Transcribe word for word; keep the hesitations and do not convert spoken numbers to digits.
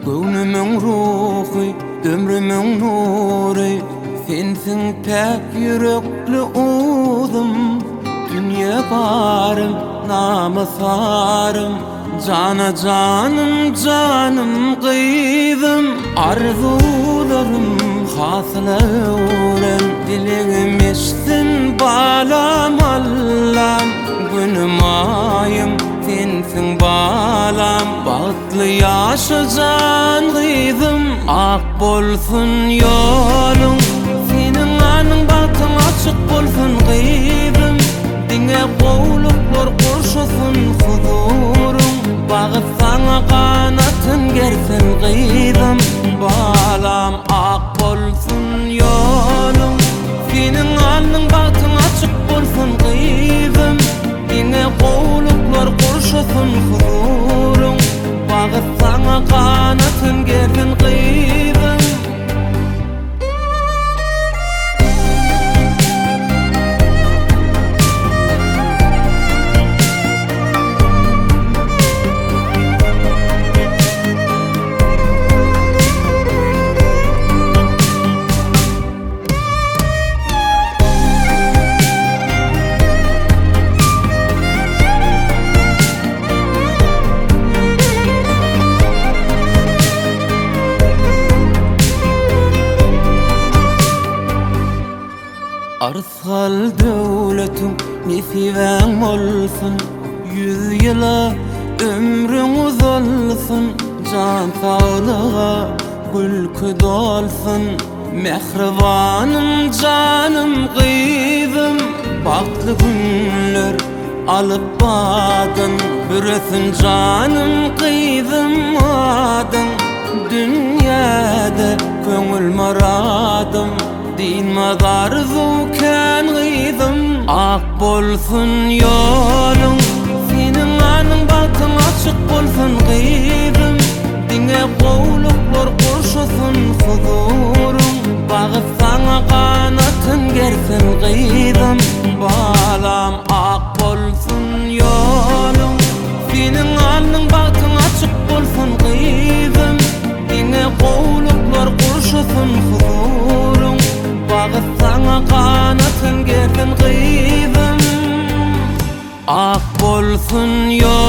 Göwnümiň ruhy, ömrümiň nury, sensiň pek yürekli uzum. Dünýe barym, namysarym, cana canım canım gyzym. Arzularym hasylawren, diligim eşsin balam Allah'ım. Günüm ayım sensiň balam, bagtly ýaşajan gyzym. Ak bolsun ýolun, seniň anyň batyň açyk bolsun gyzym. Diňe gowluklar gurşasun huzurum, bagyt saňa kanatyn gersin gyzym. Balam ak bolsun ýolun, seniň anyň batyň açyk bolsun gyzym. Diňe gowluklar gurşasun huzurum, bagyt saňa kanatyn gersin gyzym. Arsal döwletiň nesiben bolsun, yüz ýyla ömrüň uzalsın. Can saglyga gülkü dolsun, mehribanym canım gyzym. Bagtly günler alyp badyn, büresin canım gyzym adyn. Dünýäde köňül maradym, dinmez arzu kän gyzym. Ak bolsun ýolun, seniň anyň batyň açyk bolsun gyzym. Diňe gowluklar gurşasun huzurum, bagyt saňa kanatyn gersin gyzym. Balam ak bolsun ýolun, seniň anyň batyň açyk bolsun gyzym. Diňe gowluklar gurşasun huzurum, bagyt saňa kanatyn gersin gyzym. Ak bolsun ýolun,